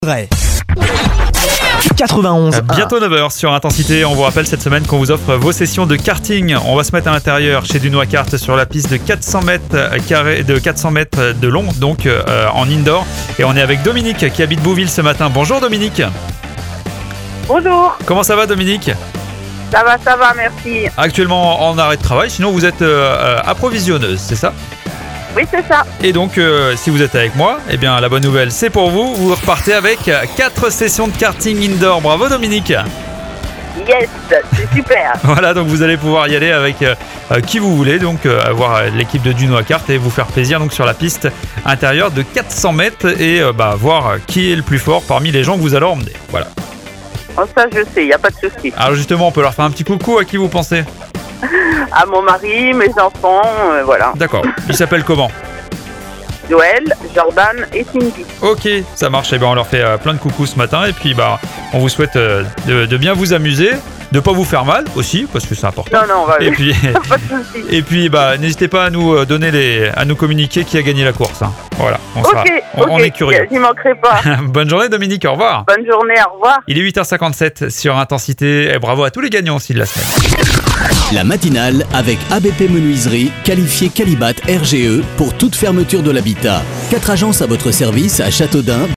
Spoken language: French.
Vrai. 91. Bientôt 9h sur Intensité. On vous rappelle cette semaine qu'on vous offre vos sessions de karting. On va se mettre à l'intérieur chez Dunois Kart sur la piste de 400 mètres carrés, de 400 mètres de long, donc en indoor. Et on est avec Dominique qui habite Bouville ce matin. Bonjour Dominique. Bonjour, Comment ça va Dominique? ça va, merci. Actuellement en arrêt de travail, sinon vous êtes approvisionneuse, c'est ça? Oui, c'est ça. Et donc, si vous êtes avec moi, eh bien la bonne nouvelle c'est pour vous. Vous repartez avec 4 sessions de karting indoor. Bravo Dominique. Yes, c'est super. Voilà, donc vous allez pouvoir y aller avec qui vous voulez, donc avoir l'équipe de Dunois Kart et vous faire plaisir donc sur la piste intérieure de 400 mètres et voir qui est le plus fort parmi les gens que vous allez emmener. Voilà. Oh, ça, je sais, il n'y a pas de souci. Alors justement, on peut leur faire un petit coucou. À qui vous pensez? À mon mari, mes enfants, voilà. D'accord. Ils s'appellent comment? Joël, Jordan et Cindy. Ok, ça marche. Et ben on leur fait plein de coucous ce matin et puis on vous souhaite de bien vous amuser, de pas vous faire mal aussi parce que c'est important. Non, voilà. Et puis Pas de souci. et puis n'hésitez pas à nous à nous communiquer qui a gagné la course. Hein. Voilà, on est curieux. J'y manquerai pas. Bonne journée Dominique, au revoir. Bonne journée, au revoir. Il est 8h57 sur Intensité et bravo à tous les gagnants aussi de la semaine. La matinale avec ABP Menuiserie, qualifié Qualibat RGE pour toute fermeture de l'habitat. 4 agences à votre service à Châteaudun.